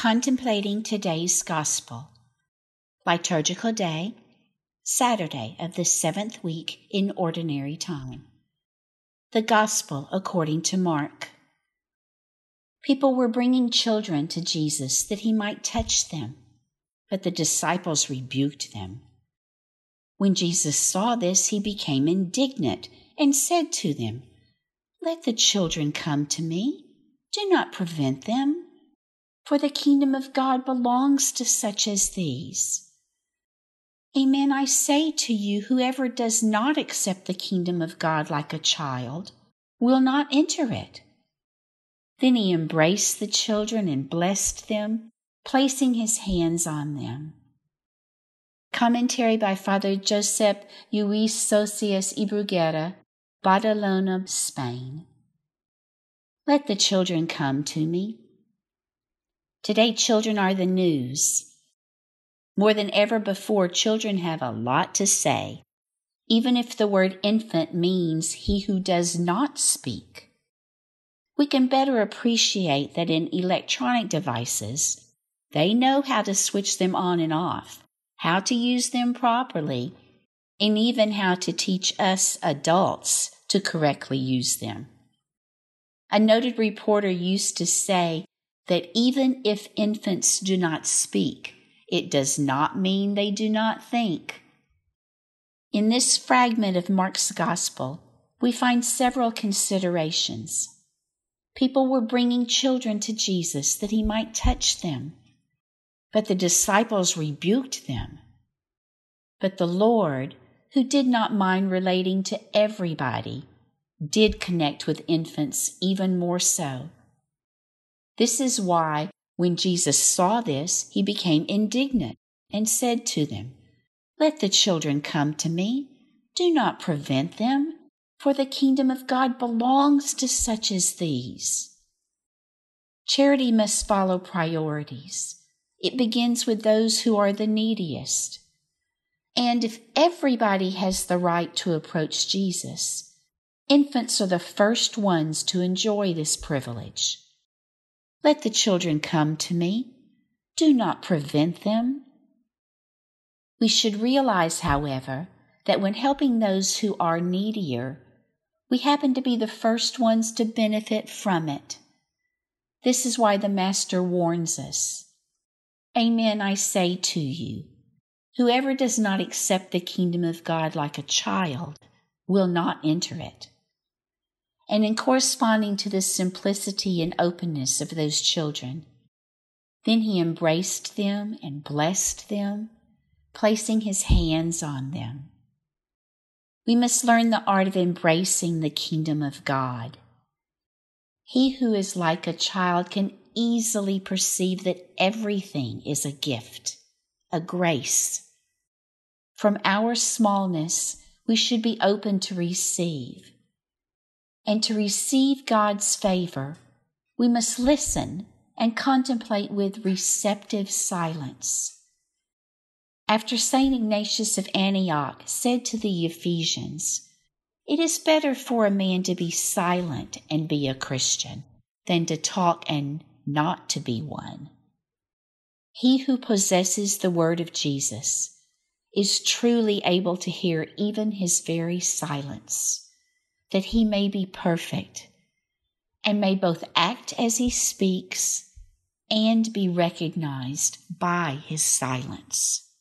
Contemplating today's Gospel. Liturgical Day, Saturday of the 7th week in Ordinary Time. The Gospel according to Mark. People were bringing children to Jesus that he might touch them, but the disciples rebuked them. When Jesus saw this, he became indignant and said to them, "Let the children come to me. Do not prevent them, for the kingdom of God belongs to such as these. Amen, I say to you, whoever does not accept the kingdom of God like a child will not enter it." Then he embraced the children and blessed them, placing his hands on them. Commentary by Father Josep Lluís Socias y Bruguera, Badalona, Spain. Let the children come to me. Today, children are the news. More than ever before, children have a lot to say, even if the word infant means he who does not speak. We can better appreciate that in electronic devices, they know how to switch them on and off, how to use them properly, and even how to teach us adults to correctly use them. A noted reporter used to say that even if infants do not speak, it does not mean they do not think. In this fragment of Mark's Gospel, we find several considerations. People were bringing children to Jesus that he might touch them, but the disciples rebuked them. But the Lord, who did not mind relating to everybody, did connect with infants even more so. This is why, when Jesus saw this, he became indignant and said to them, "Let the children come to me. Do not prevent them, for the kingdom of God belongs to such as these." Charity must follow priorities. It begins with those who are the neediest. And if everybody has the right to approach Jesus, infants are the first ones to enjoy this privilege. Let the children come to me. Do not prevent them. We should realize, however, that when helping those who are needier, we happen to be the first ones to benefit from it. This is why the Master warns us. Amen, I say to you, whoever does not accept the kingdom of God like a child will not enter it. And in corresponding to the simplicity and openness of those children, then he embraced them and blessed them, placing his hands on them. We must learn the art of embracing the kingdom of God. He who is like a child can easily perceive that everything is a gift, a grace. From our smallness, we should be open to receive. And to receive God's favor, we must listen and contemplate with receptive silence. After St. Ignatius of Antioch said to the Ephesians, "It is better for a man to be silent and be a Christian than to talk and not to be one." He who possesses the word of Jesus is truly able to hear even his very silence, that he may be perfect and may both act as he speaks and be recognized by his silence.